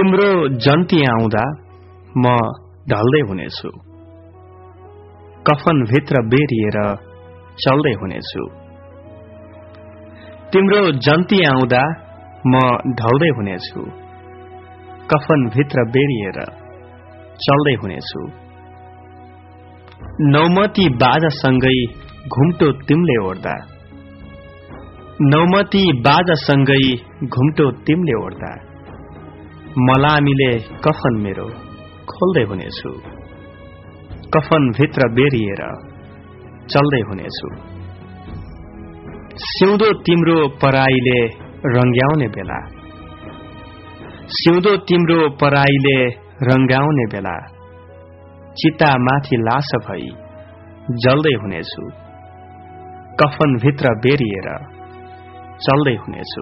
तिम्रो जन्ती आउँदा म ढल्दै हुनेछु, कफन भित्र बेरिएर चल्दै हुनेछु। तिम्रो जन्ती आउँदा म ढल्दै हुनेछु, कफन भित्र बेरिएर चल्दै हुनेछु। नौमती बाजासँगै घुम्टो तिमीले ओढ्दा, नौमती बाजासँगै घुम्टो तिमीले ओढ्दा, मलामीले कफन मेरो खोल्दै हुनेछु, कफन भित्र बेरिएर चल्दै हुनेछु। सिउँदो तिम्रो पराईले रंग्याउने बेला, सिउँदो तिम्रो पराईले रंग्याउने बेला, चिता माथि लास भई जल्दै हुनेछु, कफन भित्र बेरिएर चल्दै हुनेछु।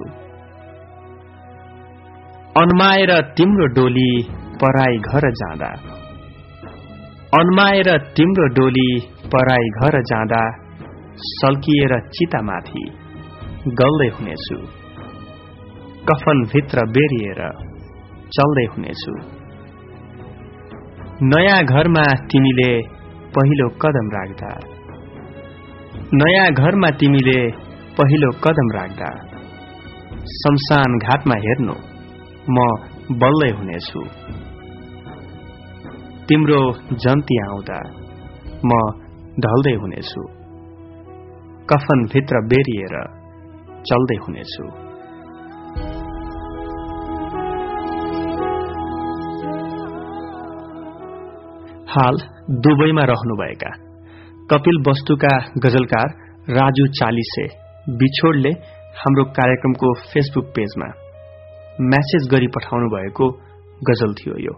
अन्माएर तिम्रो डोली पराई घर जाँदा, अन्माएर तिम्रो डोली पराई घर जाँदा, सल्किएर चितामाथि गल्दै हुनेछु, कफन भित्र बेरिएर चल्दै हुनेछु। नयाँ घरमा तिमीले पहिलो कदम राख्दा, नयाँ घरमा तिमीले पहिलो कदम राख्दा, शमशान घाटमा हेर्नु म बल्दै हुनेछु। तिम्रो जन्ती आउँदा म ढल्दै हुनेछु, कफन भित्र बेरिएर चल्दै हुनेछु। हाल दुबईमा रहनुभएका कपिल वस्तुका गजलकार राजु चालिसे बिछोडले हाम्रो कार्यक्रमको फेसबुक पेजमा म्यासेज गरी पठाउनु भएको गजल थियो यो।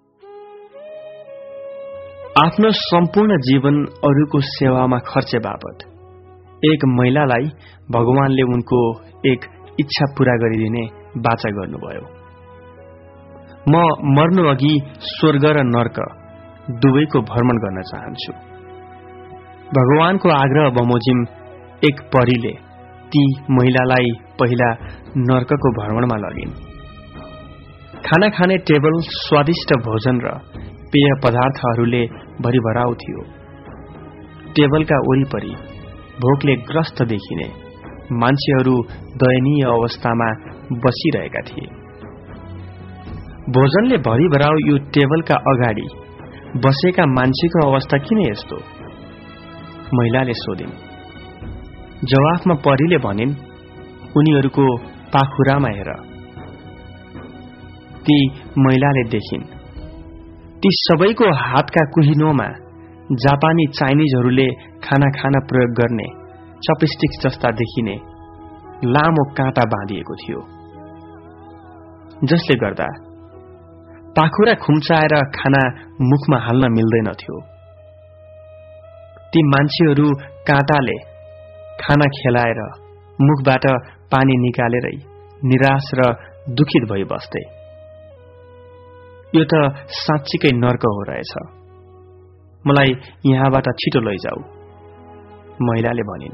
आफ्नो सम्पूर्ण जीवन अरूको सेवामा खर्चे बापत एक महिलालाई भगवानले उनको एक इच्छा पूरा गरिदिने वाचा गर्नुभयो। म मर्नु अघि स्वर्ग र नर्क दुवैको भ्रमण गर्न चाहन्छु। भगवानको आग्रह बमोजिम एक परीले ती महिलालाई पहिला नर्कको भ्रमणमा लगिन्। खाना खाने टेबल स्वादिष्ट भोजन र पेय पदार्थहरूले भरिभराउ थियो। टेबलका वरिपरि भोकले ग्रस्त देखिने मान्छेहरू दयनीय अवस्थामा बसिरहेका थिए। भोजनले भरिभराउ यो टेबलका अगाडि बसेका मान्छेको अवस्था किन यस्तो? महिलाले सोधिन्। जवाफमा परीले भनिन्, उनीहरूको पाखुरामा हेर। ती महिलाले देखिन्, ती सबैको हातका कुहिनोमा जापानी चाइनिजहरूले खाना खान प्रयोग गर्ने चपस्टिक जस्ता देखिने लामो काँटा बाँधिएको थियो, जसले गर्दा पाखुरा खुम्चाएर खाना मुखमा हाल्न मिल्दैनथ्यो। ती मान्छेहरू काँटाले खाना खेलाएर मुखबाट पानी निकालेरै निराश र दुखित भई बस्थे। यो त साँच्चीकै नर्क हो रहेछ, मलाई यहाँबाट छिटो लैजाऊ, महिलाले भनिन्।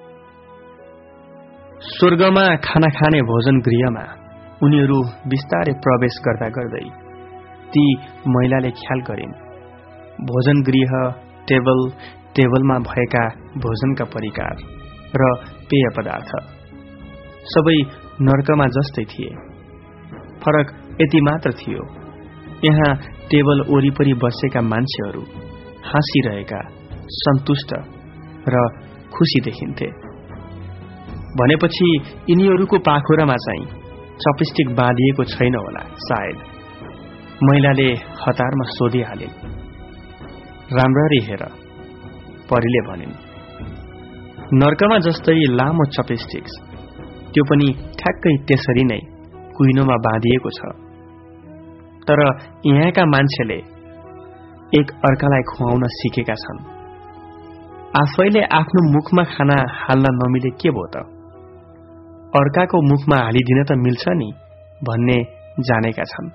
स्वर्गमा खाना खाने भोजन गृहमा उनीहरू बिस्तारै प्रवेश गर्दा गर्दै ती महिलाले ख्याल गरिन्, भोजन गृह टेबलमा भएका भोजनका परिकार र पेय पदार्थ सबै नर्कमा जस्तै थिए। फरक यति मात्र थियो, यहाँ टेबल वरिपरि बसेका मान्छेहरू हाँसिरहेका, सन्तुष्ट र खुशी देखिन्थे। भनेपछि यिनीहरूको पाखुरामा चाहिँ चपस्टिक बाँधिएको छैन होला सायद, महिलाले हतारमा सोधिहालिन्। राम्ररी हेर, परीले भनिन्। नर्कमा जस्तै लामो चपस्टिक्स, त्यो पनि ठ्याक्कै त्यसरी नै कुइनोमा बाँधिएको छ। तर यहाँका मान्छेले एक अर्कालाई खुवाउन सिकेका छन्। आफैले आफ्नो मुखमा खाना हाल्न नमिले के भो त, अर्काको मुखमा हालिदिन त मिल्छ नि भन्ने जानेका छन्।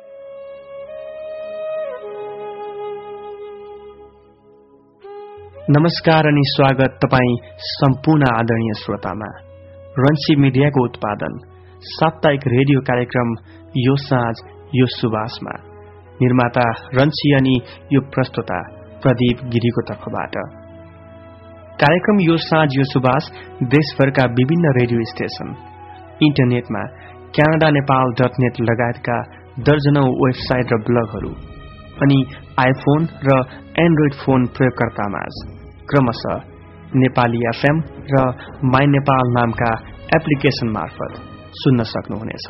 नमस्कार अनि स्वागत तपाईं सम्पूर्ण आदरणीय श्रोतामा। रन्सी मिडियाको उत्पादन साप्ताहिक रेडियो कार्यक्रम यो साँझ यो सुबासमा। निर्माता रन्सी अनि यो प्रस्तुता प्रदीप गिरीको तर्फबाट। कार्यक्रम यो साँझ यो सुबास देशभरका विभिन्न रेडियो स्टेशन, इन्टरनेटमा canada-nepal.net लगायतका दर्जनौं वेबसाइट र ब्लगहरू अनि आइफोन र एन्ड्रोइड फोन प्रयोगकर्तामाझ क्रमशः नेपाली एफएम र माई नेपाल नामका एप्लिकेशन मार्फत सुन्न सक्नुहुनेछ।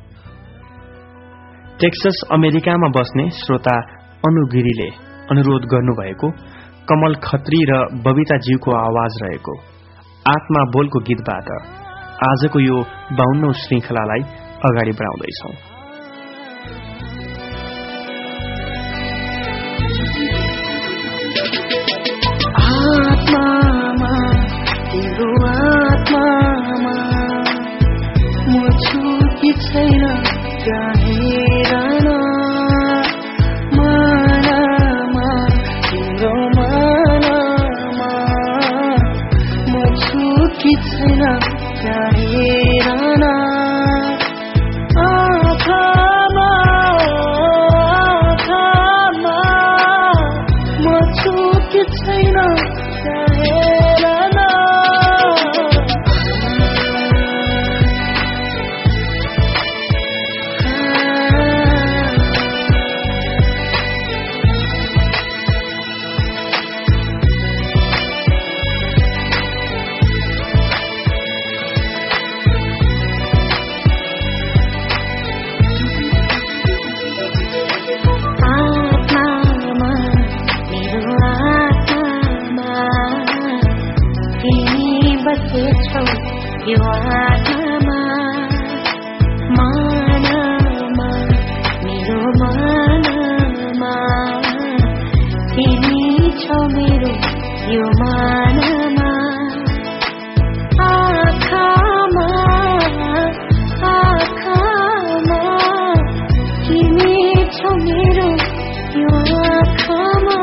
टेक्सस अमेरिकामा बस्ने श्रोता अनु गिरीले अनुरोध गर्नुभएको कमल खत्री र बबिता ज्यूको आवाज रहेको आत्मा बोलको गीतबाट आजको यो 52औं श्रृंखलालाई अगाडि बढाउँदैछौं। आत्मामा तिम्रो आत्मामा म छु कि छैन जानेर न, मनमा तिम्रो मनमा म छु कि छैन जानेर न, आँखामा आँखामा म छु कि छैन जानेर न। यो आत्मा मनमा मेरो मनमा तिमी छौ मेरो यो मनमा, आँखामा आँखामा तिमी छौ मेरो यो आँखामा।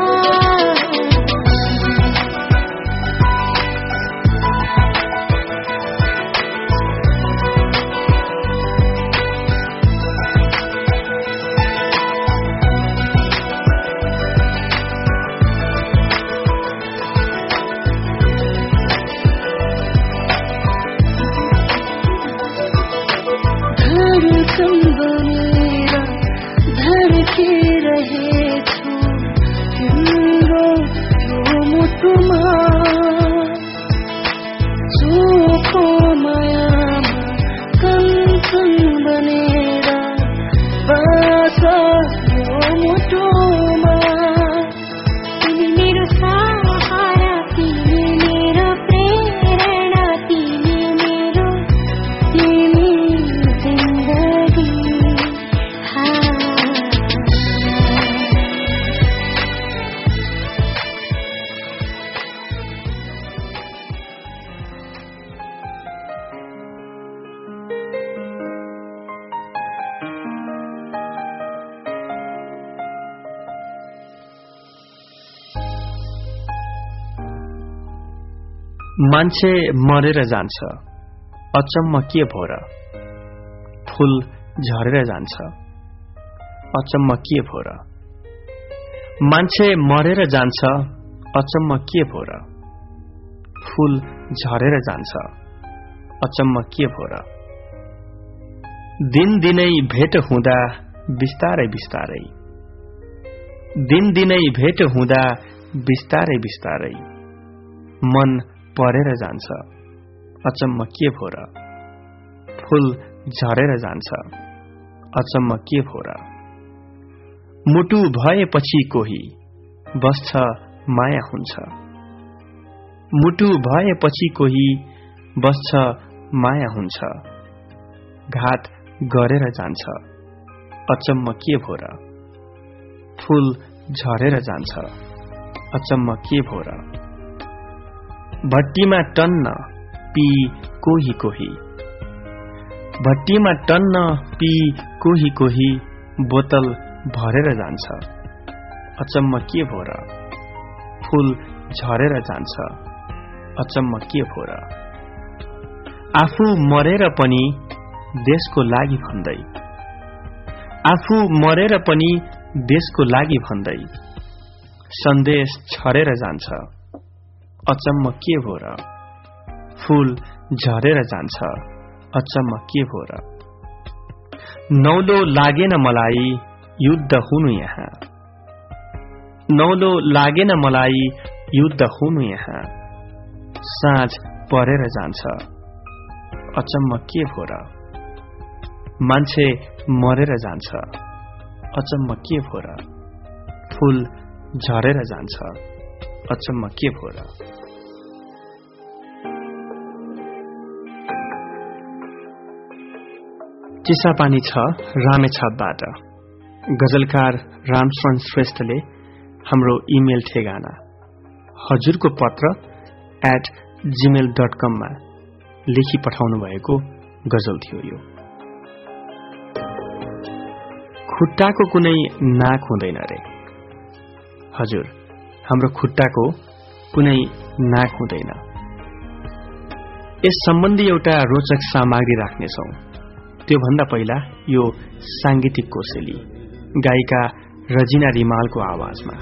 मान्छे मरेर जान्छ, अचम्म के भो र? फूल झरेर जान्छ, अचम्म के भो र? मान्छे मरेर जान्छ, अचम्म के भो र? फूल झरेर जान्छ, अचम्म के भो र? दिन दिनै भेट हुँदा बिस्तारै बिस्तारै, दिन दिनै भेट हुँदा बिस्तारै बिस्तारै मन परेर जान्छ, अचम्म के भो र? फूल झरेर जान्छ, अचम्म के भो र? मुटु भएपछि कोही बस्छ माया हुन्छ, मुटु भएपछि कोही बस्छ माया हुन्छ, घात गरेर जान्छ, अचम्म के भो र? फूल झरेर जान्छ, अचम्म के भो र? भट्टीमा टन्न पी कोही कोही, भट्टीमा टन्न पी कोही कोही बोतल भरेर जान्छ, अचम्म के भो र? फूल झरेर जान्छ, अचम्म के भो र? आफू मरेर पनि देशको लागि भन्दै, आफू मरेर पनि देशको लागि भन्दै सन्देश छरेर जान्छ, अचम्म के भो र? फूल झरेर जान्छ, अचम्म के भो र? नौलो लागेन मलाई युद्ध हुनु यहाँ, नौलो लागेन मलाई युद्ध हुनु यहाँ। साँझ परेर जान्छ, अचम्म के भो र? मान्छे मरेर जान्छ, अचम्म के भो र? फूल झरेर जान्छ, अचम्म के भो र? चिसापानी छ रामेछापबाट गजलकार रामशरण श्रेष्ठले हाम्रो इमेल ठेगाना हजुरको पत्र @gmail.com मा लेखी पठाउनु भएको गजल थियो यो। खुट्टाको कुनै नाक हुँदैन रे। हजुर, हाम्रो खुट्टाको कुनै नाक हुँदैन। यस सम्बन्धी एउटा रोचक सामग्री राख्नेछौं। त्यो भन्दा पहिला यो सांगीतिक कोसेली गायिका रजिना रिमालको आवाजमा।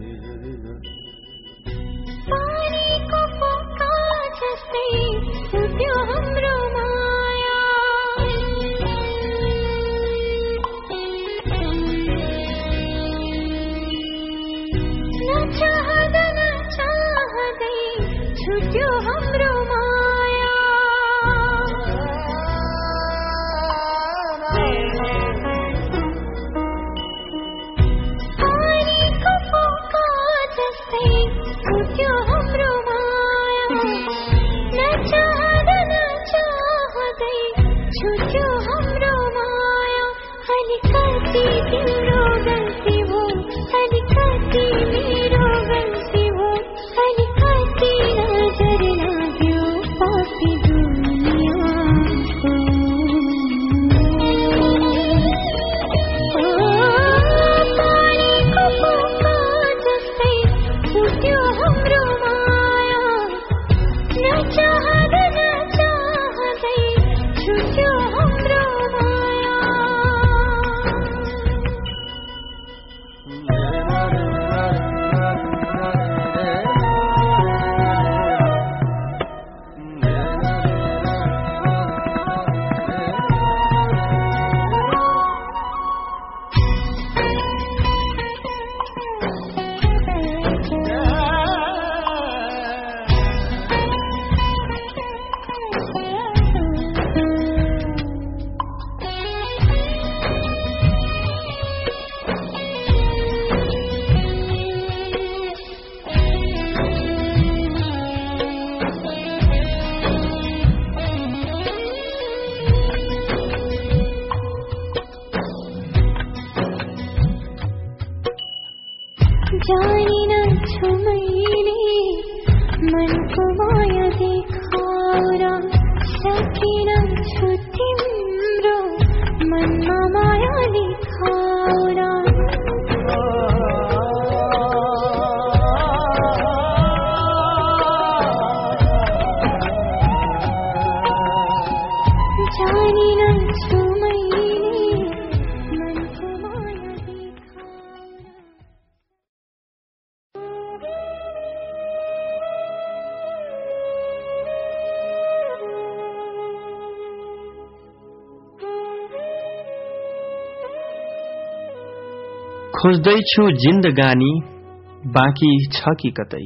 खोज्दैछु जिन्दगानी बाँकी छ कि कतै,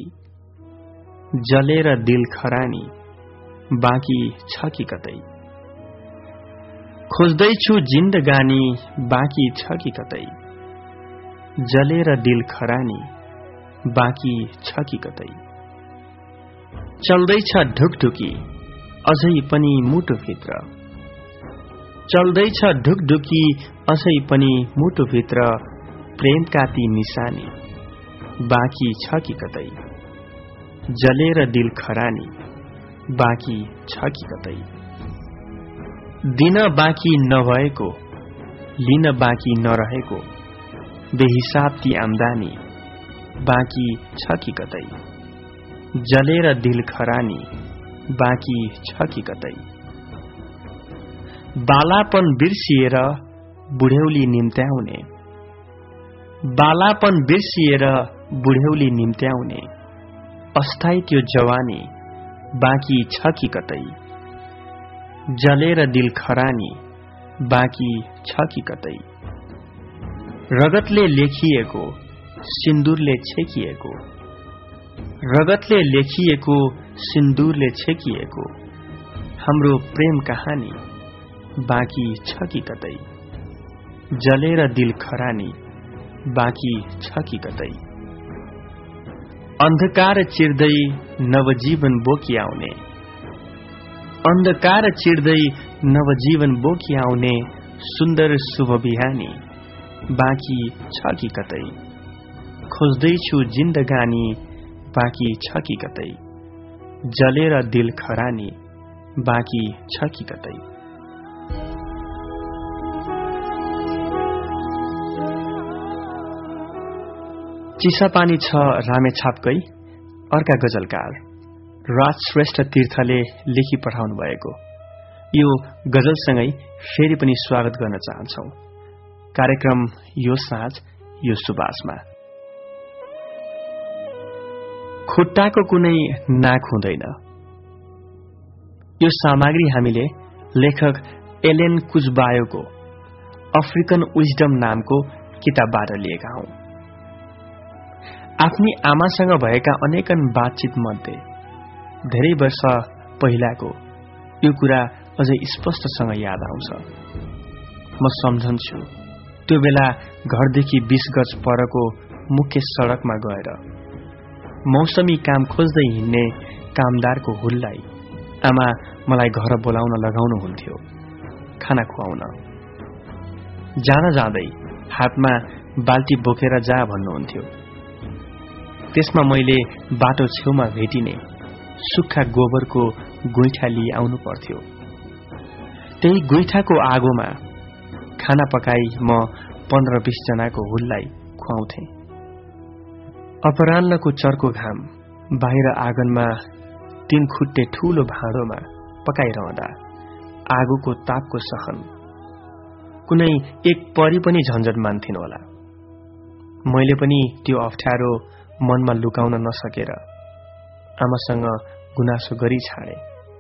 जलेर दिल खरानी बाँकी छ कि कतै। खोज्दैछु जिन्दगानी बाँकी छ कि कतै, जलेर दिल खरानी बाँकी छ कि कतै। चल्दैछ ढुकढुकी अझै पनि मुटुभित्र, चल्दैछ ढुकढुकी अझै पनि मुटुभित्र। प्रेमका ती निशानी बाँकी छ कि कतै, जलेर दिल खरानी बाँकी छ कि कतै। दिन बाँकी नभएको, लिन बाँकी नरहेको, बेहिसाब ती आम्दानी बाँकी छ कि कतै, जलेर दिल खरानी बाँकी छ कि कतै। बालापन बिर्सिएर बुढ्यौली निम्त्याउने, बालापन बिर्सिएर बुढ्यौली निम्त्याउने, अस्थायी त्यो जवानी बाँकी छ कि कतै, जलेर दिल खरानी बाँकी छ कि कतै, रगतले लेखिएको सिन्दूरले छेकिएको, रगतले लेखिएको सिन्दूरले छेकिएको हाम्रो प्रेम कहानी बाँकी छ कि कतै, जलेर दिल खरानी बाँकी छ कि कतै, अन्धकार चिर्दै नवजीवन बोकी आउने, अन्धकार चिर्दै नवजीवन बोकी आउने सुन्दर शुभ बिहानी बाँकी छ कि कतै, खोज्दैछु जिन्दगानी बाँकी छ कि कतै, जलेर दिल खरानी बाँकी छ कि कतै। चिसापानी छ रामेछापकै अर्का गजलकार राज श्रेष्ठ तीर्थले लेखी पठाउनु भएको यो गजलसँगै फेरि पनि स्वागत गर्न चाहन्छौ कार्यक्रम यो साँझ यो सुबासमा। खुट्टाको कुनै नाक हुँदैन, यो सामग्री हामीले लेखक एलेन कुजबायोको अफ्रिकन विजडम नामको किताबबाट लिएका हौं। आफ्नी आमासँग भएका अनेकन बातचित मध्ये धेरै वर्ष पहिलाको यो कुरा अझै स्पष्टसँग याद आउँछ। म सम्झन्छु त्यो बेला घरदेखि 20 गज परको मुख्य सडकमा गएर मौसमी काम खोज्दै हिँड्ने कामदारको हुल्लाई आमा मलाई घर बोलाउन लगाउनुहुन्थ्यो खाना खुवाउन। जाँदा जाँदै हातमा बाल्टी बोकेर जा भन्नुहुन्थ्यो। त्यसमा मैले बाटो छेउमा भेटिने सुक्खा गोबरको गोइठा लिई आउनु पर्थ्यो। त्यही गोइठाको आगोमा खाना पकाई म 15-20 जनाको हुल्लाई खुवाउँथे। अपराह्नको चर्को घाम बाहिर आँगनमा 3 खुट्टे ठूलो भाँडोमा पकाइरहँदा आगोको तापको सहन कुनै एक परी पनि झन्झट मान्थिन होला। मैले पनि त्यो अप्ठ्यारो मनमा लुकाउन नसकेर आमासँग गुनासो गरी छाडे।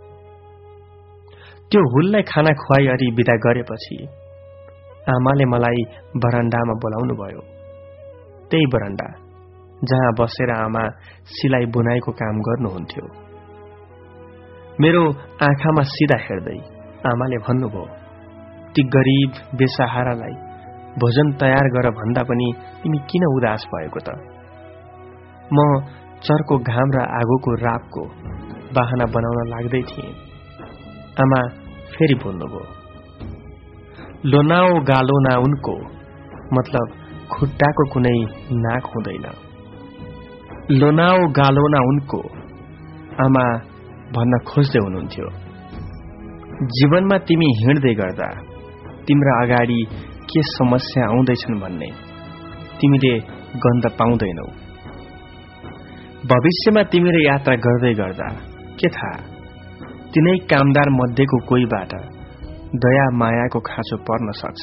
त्यो हुललाई खाना खुवाई अरी बिदा गरेपछि आमाले मलाई बरन्डामा बोलाउनु भयो। त्यही बरन्डा जहाँ बसेर आमा सिलाई बुनाईको काम गर्नुहुन्थ्यो। मेरो आँखामा सिधा हेर्दै आमाले भन्नुभयो, ती गरीब बेसहारालाई भोजन तयार गर भन्दा पनि तिमी किन उदास भएको त? म चर्को घाम र आगोको रापको बहाना बनाउन लाग्दै थिएँ। आमा फेरि बोल्नुभयो, लोनाओ गालोना उनको मतलब खुट्टाको कुनै नाक हुँदैन। लोनाओ गालोना उनको आमा भन्न खोज्दै हुनुहुन्थ्यो। जीवनमा तिमी हिँड्दै गर्दा तिम्रा अगाडि के समस्या आउँदैछन् भन्ने तिमीले गन्ध पाउँदैनौ। भविष्यमा तिमीले यात्रा गर्दै गर्दा के थाहा तिनै कामदार मध्येको कोहीबाट दया मायाको खाँचो पर्न सक्छ।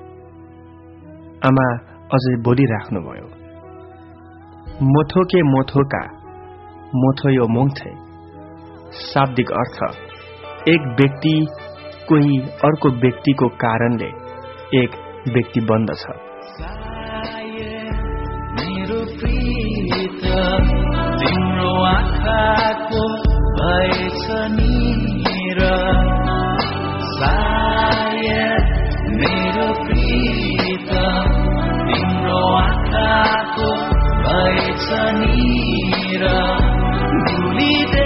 आमा अझै बोलिराख्नुभयो, मोथो के मोथोका मोथो यो मोङथे। शाब्दिक अर्थ एक व्यक्ति कोही अर्को व्यक्तिको कारणले एक व्यक्ति बन्दछ। तिम्रो आँखाको भएछ निर सायद मेरो प्रीत तिम्रो आँखाको भएछ निर भुलिदे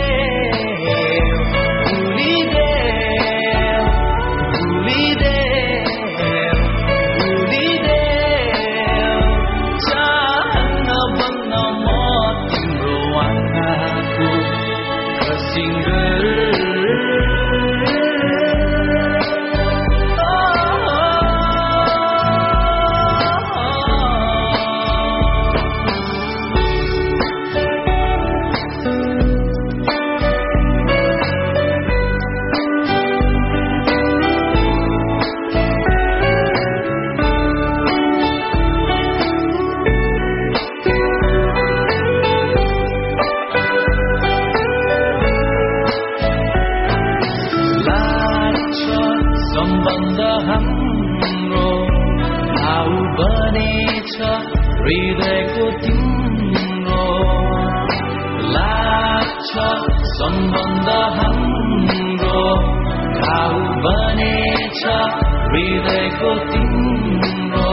तिम्रो लाग्छ सम्बन्ध हाम्रो घाउ बनेछ हृदयको तिम्रो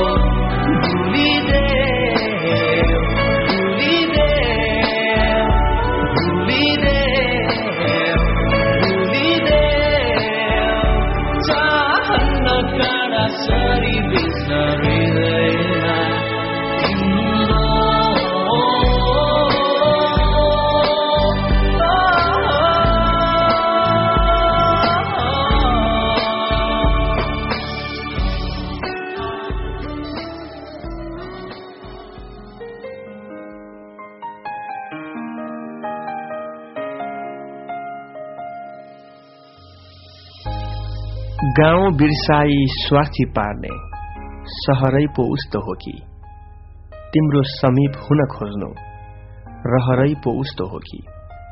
गाउँ बिर्साई स्वार्थी पार्ने सहरै पो उस्तो हो कि तिम्रो समीप हुन खोज्नु रहरै पो उस्तो हो कि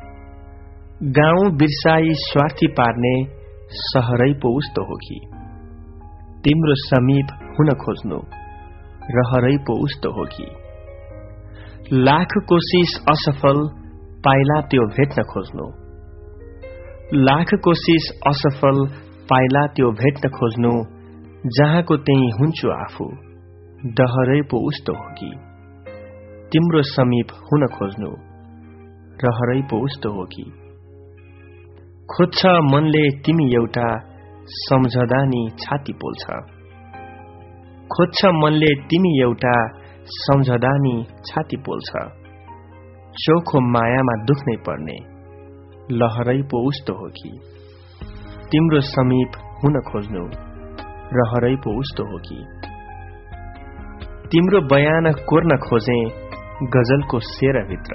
गाउँ बिर्साई स्वार्थी पार्ने सहरै पो उस्तो हो कि तिम्रो समीप हुन खोज्नु रहरै पो उस्तो हो कि लाख कोशिश असफल पाइला त्यो भेट्न खोज्नु लाख कोशिश असफल पाइला त्यो भेट्न खोज्नु जहाँको त्यही हुन्छु आफू डहरै पो उस्तो हो कि तिम्रो समीप हुन खोज्नु रहरै पो उस्तो हो कि खोज्छ मनले तिमी एउटा सम्झदा नि छाती पोल्छ खोज्छ मनले तिमी एउटा सम्झदा नि छाती पोल्छ चोखो मायामा दुख्नै पर्ने लहरै पो उस्तो हो कि तिम्रो समीप हुन खोज्नु रहरै पो उस्तो हो कि तिम्रो बयान कोर्न खोजे गजलको शेरभित्र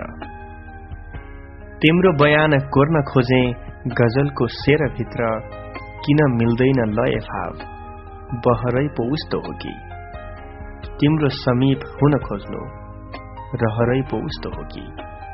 तिम्रो बयान कोर्न खोजे गजलको शेरभित्र किन मिल्दैन लय भाव बहरै पो उस्तो हो कि तिम्रो समीप हुन खोज्नु रहरै पो उस्तो हो कि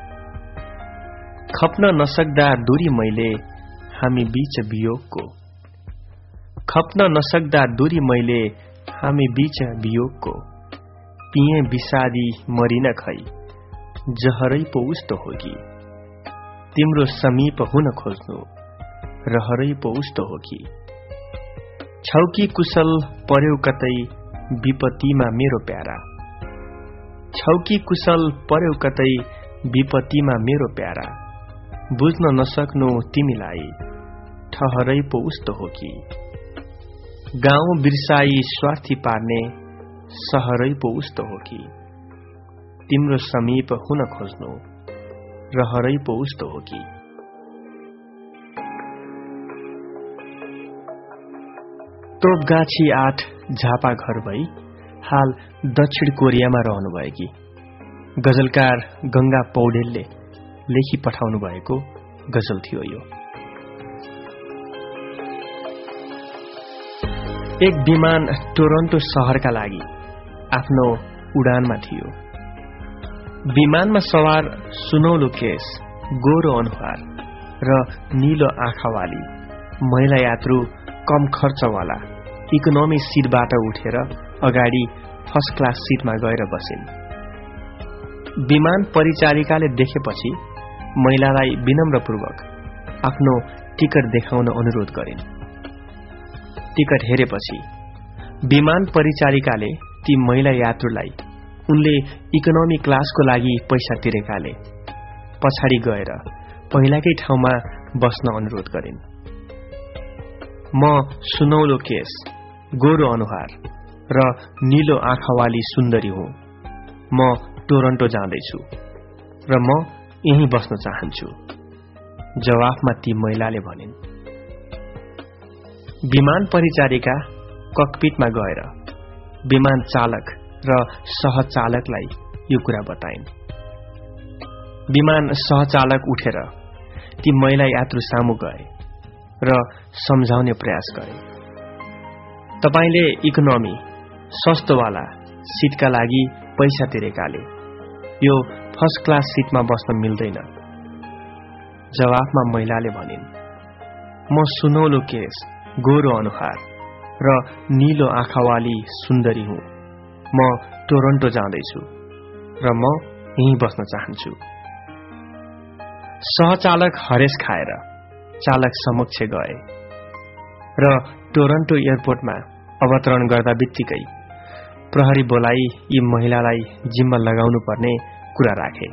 खप्न नसक्दा दूरी मैले हामी बीच वियोगको खप्न नसक्दा दूरी मैले हामी बीच वियोगको पिए विषादी मरिन खै जहरै पो उस्तो हो कि तिम्रो समीप हुन खोज्नु रहरै पो उस्तो हो कि छौकी कुशल पर्यो कतै विपत्तिमा मेरो प्यारा छौकी कुशल पर्यो कतै विपत्तिमा मेरो प्यारा बुझ्न नसक्नु तिमीलाई ठहरै पो उस्तो हो कि गाउँ बिर्साई स्वार्थी पार्ने सहरै पो उस्तो हो कि तिम्रो समीप हुन खोज्नु रहरै पो उस्तो हो कि तोपगाछी 8 झापा घर भई हाल दक्षिण कोरियामा रहनुभएकी गजलकार गंगा पौडेलले लेखी पठाउनु भएको गजल थियो यो। एक विमान टोरन्टो शहरका लागि आफ्नो उडानमा थियो। विमानमा सवार सुनौलो केस, गोरो अनुहार र नीलो आँखावाली महिला यात्रु कम खर्चवाला इकोनोमी सीटबाट उठेर अगाडि फर्स्ट क्लास सीटमा गएर बसिन्। विमान परिचारिकाले देखेपछि महिलालाई विनम्रपूर्वक आफ्नो टिकट देखाउन अनुरोध गरिन्। टिकट हेरेपछि विमान परिचारिकाले ती महिला यात्रुलाई उनले इकोनोमी क्लासको लागि पैसा तिरेकाले पछाडि गएर पहिलाकै ठाउँमा बस्न अनुरोध गरिन्। म सुनौलो केस, गोरो अनुहार र नीलो आँखावाली सुन्दरी हुँ। म टोरन्टो जाँदैछु र म यही बस्न चाहन्छु, जवाफमा ती महिलाले भनिन्। विमान परिचारिका ककपिटमा गएर विमान चालक र सहचालकलाई यो कुरा बताइन्। विमान सहचालक उठेर ती महिला यात्रु सामु गए र सम्झाउने प्रयास गरे। तपाईले इकोनोमी सस्तोवाला सीटका लागि पैसा तिरेकाले यो फर्स्ट क्लास सीटमा बस्न मिल्दैन। जवाफमा महिलाले भनिन्, म सुनौलो केस, गोरो अनुहार र नीलो आँखावाली सुन्दरी हुँ। म टोरन्टो जाँदैछु र म यहीँ बस्न चाहन्छु। सहचालक हरेस खाएर चालक समक्ष गए र टोरन्टो एयरपोर्टमा अवतरण गर्दा बित्तिकै प्रहरी बोलाई यी महिलालाई जिम्मा लगाउनु पर्ने कुरा राखे।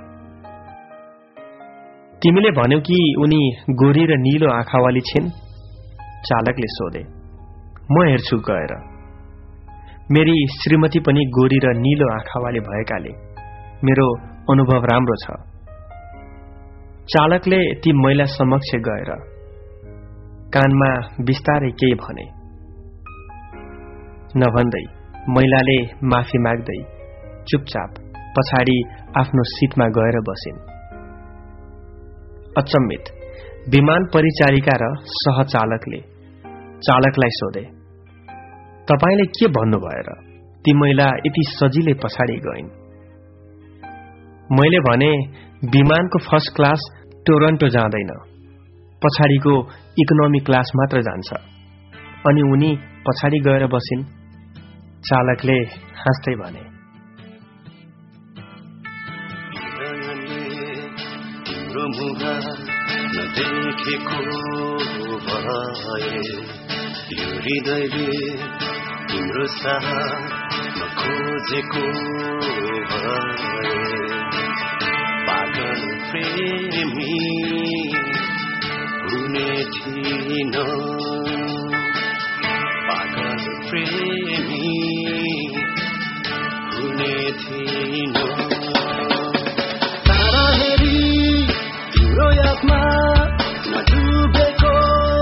तिमीले भन्यौ कि उनी गोरी र नीलो आँखावाली छिन्? चालकले सोधे। म हेर्छु गएर। मेरी श्रीमती पनि गोरी र नीलो आँखावाली भएकाले मेरो अनुभव राम्रो छ। चालकले ती महिला समक्ष गएर कानमा बिस्तारै केही भने। नभन्दै महिलाले माफी माग्दै चुपचाप पछाडि आफ्नो सिटमा गएर बसिन्। अचम्मित विमान परिचारिका र सहचालकले चालकलाई सोधे, तपाईले के भन्नुभयो र ती महिला यति सजिलै पछाडि गइन्? मैले भने विमानको फर्स्ट क्लास टोरन्टो जाँदैन, पछाडिको इकोनोमी क्लास मात्र जान्छ। अनि उनी पछाडि गएर बसिन्। चालकले हाँस्दै भने, तिम्रो साथ खोजेको पागल प्रेमी हुने थिइन, पागल प्रेमी हुने थिइन। तारा हेरी तिम्रो यादमा नडुबेको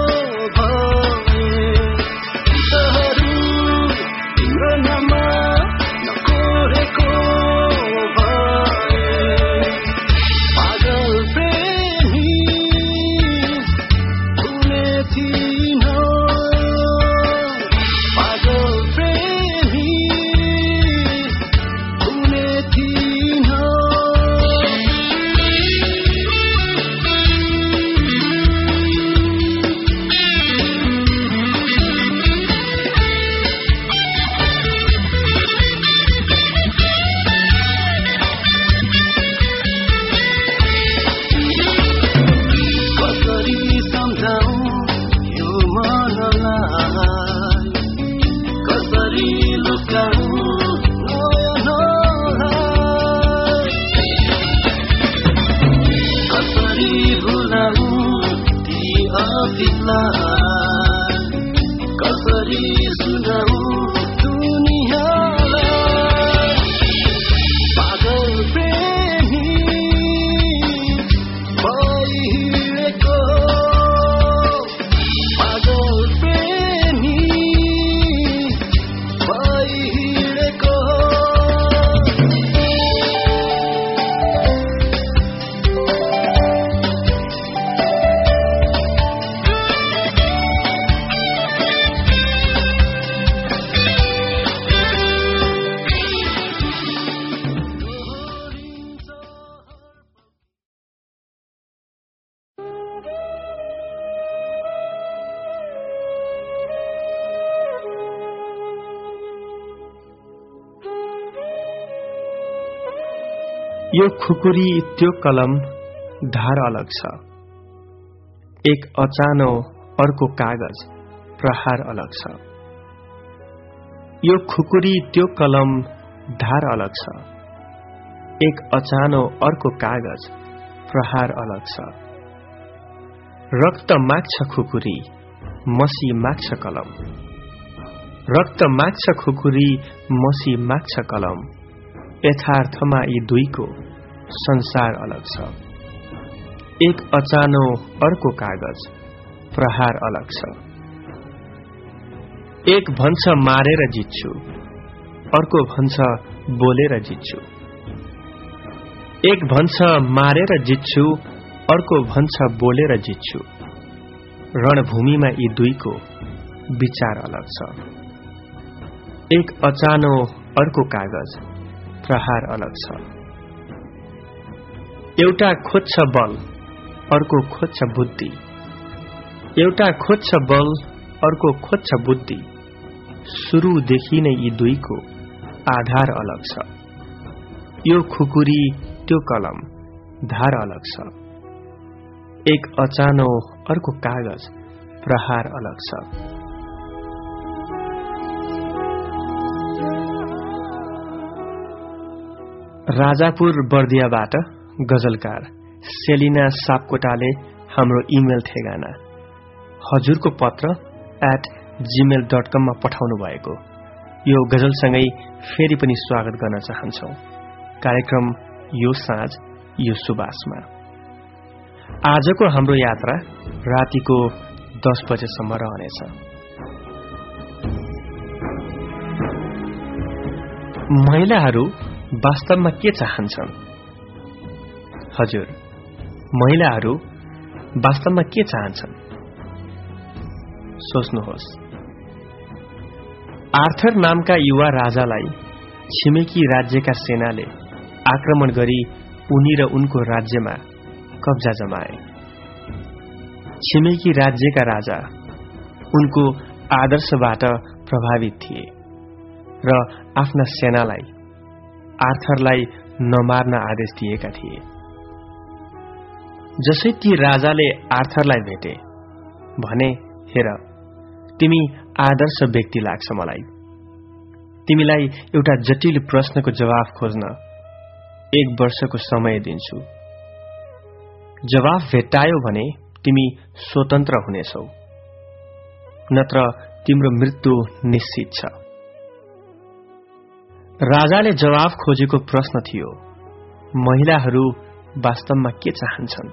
यो खुकुरी त्यो कलम धार अलग छ, एक अचानो अर्को कागज प्रहार अलग छ। यो खुकुरी त्यो कलम धार अलग छ, एक अचानो अर्को कागज प्रहार अलग छ। रक्त माग्छ खुकुरी मसी माग्छ कलम, रक्त माग्छ खुकुरी मसी माग्छ कलम। यथार्थमा यी दुईको संसार अलग छ, एक अचानो अर्को कागज प्रहार अलग छ। एक भन्छ मारेर जित्छु, अर्को भन्छ बोलेर जित्छु। एक भन्छ मारेर जित्छु, अर्को भन्छ बोलेर जित्छु। रणभूमिमा यी दुईको विचार अलग छ, एक अचानो अर्को कागज प्रहार अलग छ। एउटा खोज्छ बल, अर्को खोज्छ बुद्धि, एउटा खोज्छ बल, अर्को खोज्छ बुद्धि। सुरुदेखि नै यी दुईको आधार अलग छ, यो खुकुरी त्यो कलम धार अलग छ, एक अचानो अर्को कागज प्रहार अलग छ। राजापुर बर्दियाबाट गजलकार सेलिना सापकोटाले हाम्रो इमेल ठेगाना हजुरको पत्र @gmail.com मा पठाउनु भएको यो गजलसँगै फेरि पनि स्वागत गर्न चाहन्छौ कार्यक्रम यो साँझ यो सुबासमा। आजको हाम्रो यात्रा रातिको 10 बजेसम्म रहनेछ। महिलाहरू वास्तवमा के चाहन्छन्? हजुर, महिलाहरू वास्तवमा के चाहन्छन्? सोच्नुहोस्। आर्थर नामका युवा राजालाई छिमेकी राज्यका सेनाले आक्रमण गरी उनी र उनको राज्यमा कब्जा जमाए। छिमेकी राज्यका राजा उनको आदर्शबाट प्रभावित थिए र आफ्ना सेनालाई आर्थरलाई नमार्न आदेश दिएका थिए। जसै ती राजाले आर्थरलाई भेटे भने, हेर तिमी आदर्श व्यक्ति लाग्छ मलाई। तिमीलाई एउटा जटिल प्रश्नको जवाफ खोज्न 1 वर्षको समय दिन्छु। जवाफ भेट्टायो भने तिमी स्वतन्त्र हुनेछौ, नत्र तिम्रो मृत्यु निश्चित छ। राजाले जवाफ खोजेको प्रश्न थियो, महिलाहरू वास्तवमा के चाहन्छन्?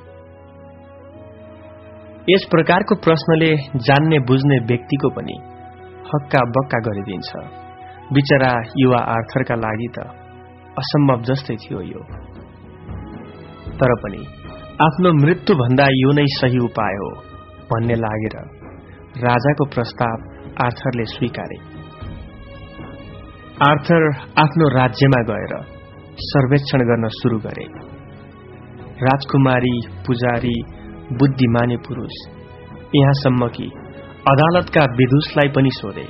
यस प्रकारको प्रश्नले जान्ने बुझ्ने व्यक्तिको पनि हक्का बक्का गरिदिन्छ। बिचरा युवा आर्थरका लागि त असम्भव जस्तै थियो यो। तर पनि आफ्नो मृत्युभन्दा यो नै सही उपाय हो भन्ने लागेर राजाको प्रस्ताव आर्थरले स्वीकारे। आर्थर आफ्नो राज्यमा गएर सर्वेक्षण गर्न सुरु गरे। राजकुमारी, पुजारी, बुद्धिमानी पुरुष, यहाँसम्म कि अदालतका विदुषलाई पनि सोधे।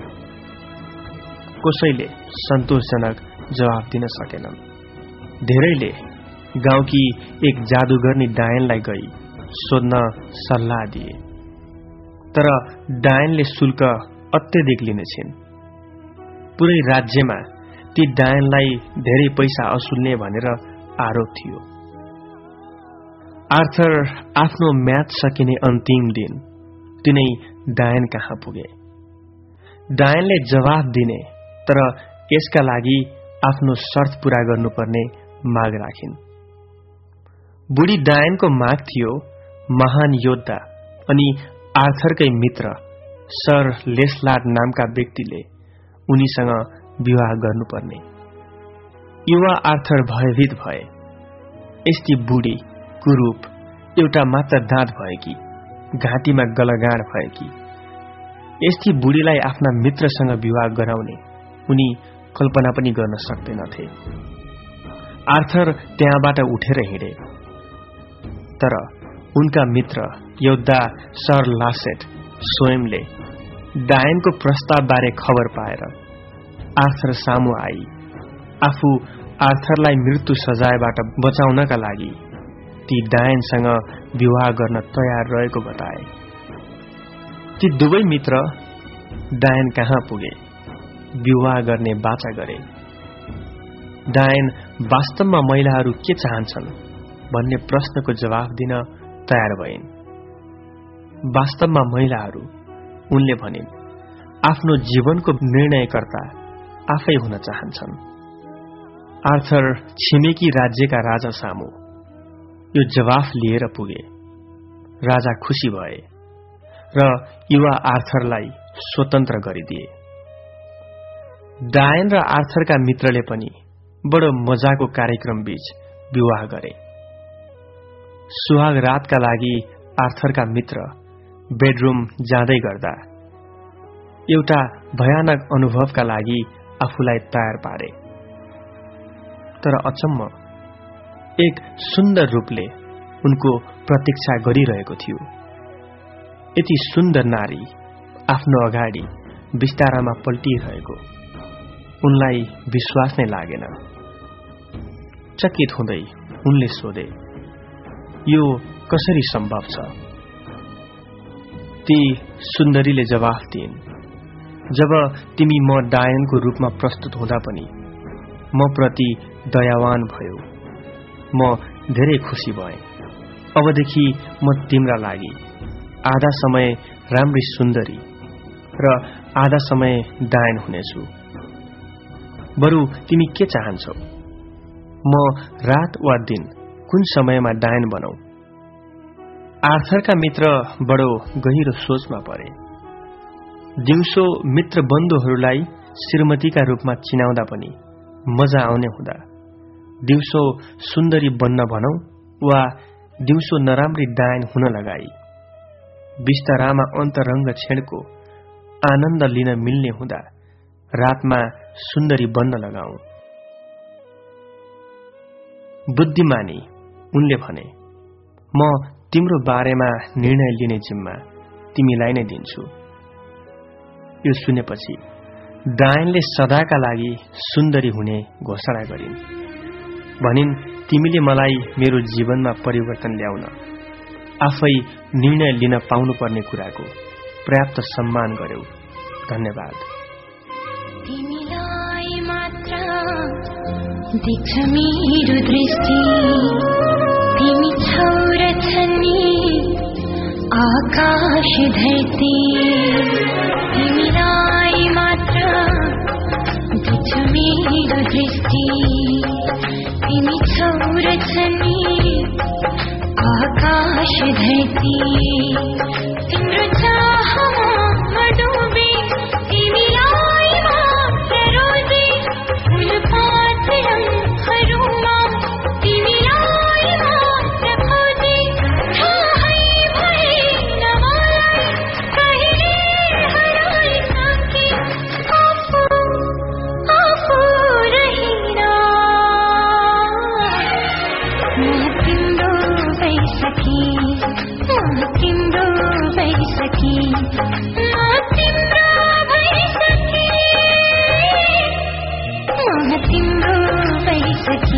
कसैले सन्तोषजनक जवाफ दिन सकेनन्। धेरैले गाउँकी एक जादुगर्नी डायनलाई गई सोध्न सल्लाह दिए, तर डायनले शुल्क अत्यधिक लिनेछिन्। पुरै राज्यमा ती डायनलाई धेरै पैसा असुल्ने भनेर आरोप थियो। आर्थर आफ्नो म्याच सकिने अन्तिम दिन तिनै डायन कहाँ पुगे। डायनले जवाफ दिने तर यसका लागि आफ्नो शर्त पूरा गर्नुपर्ने माग राखिन्। बुढी डायनको माग थियो महान योद्धा अनि आर्थरकै मित्र सर लेस्लाट नामका व्यक्तिले उनीसँग विवाह गर्नुपर्ने। युवा आर्थर भयभीत भए। यस्ती बुढी, कुरूप, एउटा मात्र दाँत भएकी, घाँटीमा गलगाँड भएकी यस्ती बुढीलाई आफ्ना मित्रसँग विवाह गराउने उनी कल्पना पनि गर्न सक्दैनथे। आर्थर त्यहाँबाट उठेर हिँडे, तर उनका मित्र योद्धा सर लासेट स्वयंले डायनको प्रस्तावबारे खबर पाएर आर्थर सामु आई आफू आर्थरलाई मृत्यु सजायबाट बचाउनका लागि ती डायनसँग विवाह गर्न तयार रहेको बताए। ती दुवै मित्र डायन कहाँ पुगे, विवाह गर्ने बाचा गरे। डायन वास्तवमा महिलाहरू के चाहन्छन् भन्ने प्रश्नको जवाफ दिन तयार भइन्। वास्तवमा महिलाहरू, उनले भनिन्, आफ्नो जीवनको निर्णयकर्ता आफै हुन चाहन्छन्। आर्थर छिमेकी राज्यका राजा सामु यो जवाफ लिएर पुगे। राजा खुशी भए र युवा आर्थरलाई स्वतन्त्र गरिदिए। डायन र आर्थरका मित्रले पनि बडो मजाको कार्यक्रम बीच विवाह गरे। सुहाग रातका लागि आर्थरका मित्र बेडरूम जाँदै गर्दा एउटा भयानक अनुभवका लागि आफूलाई तयार पारे। तर अचम्म, एक सुन्दर रूपले उनको प्रतीक्षा गरिरहेको थियो। यति सुन्दर नारी आफ्नो अगाडि बिस्तारामा पल्टिरहेको उनलाई विश्वास नै लागेन। चकित हुँदै उनले सोधे, यो कसरी सम्भव छ? ती सुन्दरीले जवाफ दिइन्, जब तिमी म डायनको रूपमा प्रस्तुत हुँदा पनि म प्रति दयावान भयो, म धेरै खुसी भएँ। अबदेखि म तिम्रा लागि आधा समय राम्री सुन्दरी र आधा समय डायन हुनेछु। बरु तिमी के चाहन्छौ? म रात वा दिन कुन समयमा डायन बनाऊ? आर्थरका मित्र बडो गहिरो सोचमा परे। दिउँसो मित्र बन्धुहरूलाई श्रीमतीका रूपमा चिनाउँदा पनि मजा आउने हुँदा दिउँसो सुन्दरी बन्न भनौं वा दिउँसो नराम्री डायन हुन लगाई बिस्तारामा अन्तरङ्ग छेडको आनन्द लिन मिल्ने हुँदा रातमा सुन्दरी बन्न लगाऊ। बुद्धिमानी उनले भने, म तिम्रो बारेमा निर्णय लिने जिम्मा तिमीलाई नै दिन्छु। यो सुनेपछि डायनले सदाका लागि सुन्दरी हुने घोषणा गरिन्। भनिन्, तिमीले मलाई मेरो जीवनमा परिवर्तन ल्याउन आफै निर्णय लिन पाउनुपर्ने कुराको पर्याप्त सम्मान गर्यौ। धन्यवाद। तिमीलाई मात्र देख्छ मेरो दृष्टि, तिमी छौ र छन्नी आकाश धरती। तिमीलाई मात्र देख्छ मेरो दृष्टि, तिमी छौ र छन्नी आकाश धरती। तिम्रो चाहमा डुबे तिमीलाई मात्र रोजे, फुलपात रङहरूमा तिमीलाई मात्र खोजे। थाहै भएन मलाई कहिले हराइसके आफू रहिन। म तिम्रो भइसके, म तिम्रो भइसके, म तिम्रो भइसके, म तिम्रो भइसके।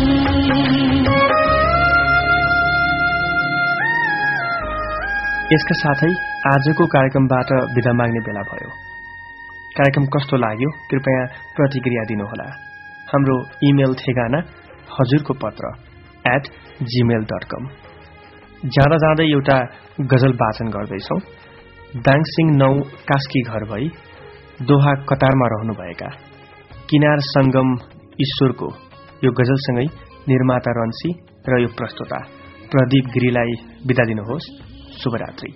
यसका साथै आजको कार्यक्रमबाट बिदा माग्ने बेला भयो। कार्यक्रम कस्तो लाग्यो कृपया प्रतिक्रिया दिनुहोला। हाम्रो इमेल ठेगाना हजुरको पत्र @gmail.com। जाँदा जाँदै एउटा गजल वाचन गर्दैछौ। दाङसिङ 9 कास्की घर भई दोहा कतारमा रहनुभएका किनार संगम ईश्वरको यो गजलसँगै निर्माता रन्सी र यो प्रस्तुता प्रदीप गिरीलाई बिदा दिनुहोस्। शुभरात्रि।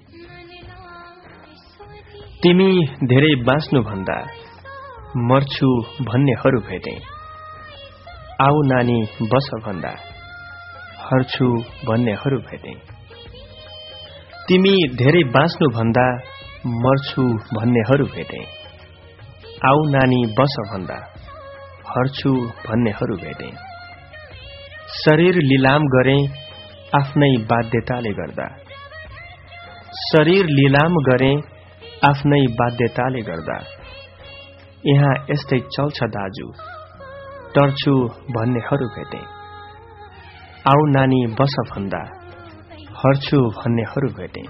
तिमी धेरै बाँच्नु भन्दा मर्छु भन्नेहरू भेटे, आऊ नानी बस भन्दा हर्छु भन्नेहरू भेटे। तिमी धेरै बाँच्नु भन्दा मर्छु भन्नेहरू भेटे, आऊ नानी बस भन्दा हर्छु भन्नेहरू भेटे। शरीर लिलाम गरे आफ्नै बाध्यताले गर्दा, शरीर लिलाम गरे आफ्नै बाध्यताले गर्दा। यहाँ यस्तै चल्छ दाजु, टर्छु भन्नेहरू भेटे, आऊ नानी बस भन्दा हर्छु भन्नेहरू भेटे।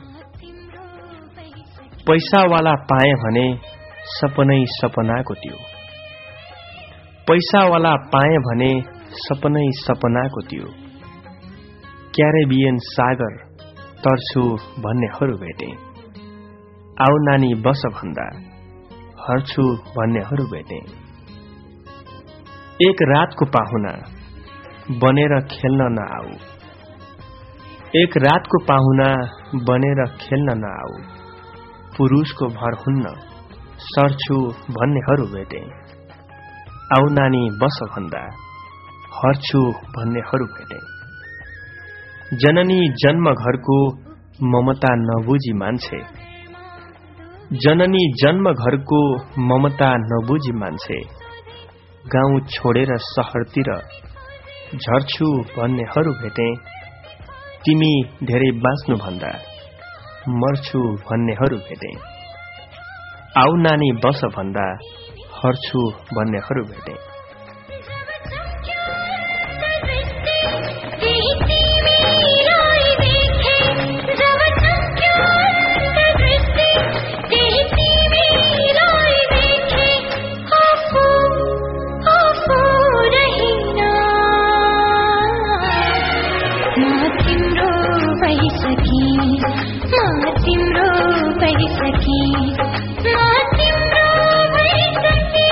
पैसावाला पाए भने सपनै सपनाको त्यो, पैसावाला पाए भने सपनै सपनाको त्यो। क्यारेबियन सागर तर्छु भन्नेहरू भेटे, आऊ नानी बस भन्दा हर्छु भन्नेहरू भेटे। एक रातको पाहुना बनेर खेल्न नआऊ, एक रातको पाहुना बनेर खेल्न नआऊ। पुरुषको भर हुन्न सर्छु भन्नेहरू भेटे, आऊ नानी बस भन्दा हर्छु भन्नेहरू भेटे। जननी जन्म घरको ममता नबुझी मान्छे, जननी जन्म घरको ममता नबुझी मान्छे। गाउँ छोडेर शहरतिर झर्छु भन्नेहरू भेटे, तिमी धेरै बाँच्नु भन्दा मर्छु भन्नेहरू भेटे, आऊ नानी बस भन्दा हर्छु भन्नेहरू भेटे। तिम्रो भइसकी म तिम्रो भइसकी म तिम्रो भइसकी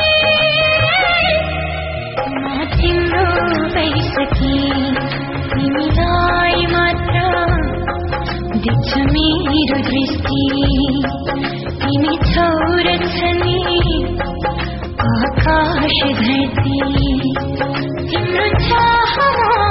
म तिम्रो भइसकी तिमीलाई मात्र देख्छ मेरो दृष्टि तिमी छौ र छ नि आकाश धरती तिम्रो चाहमा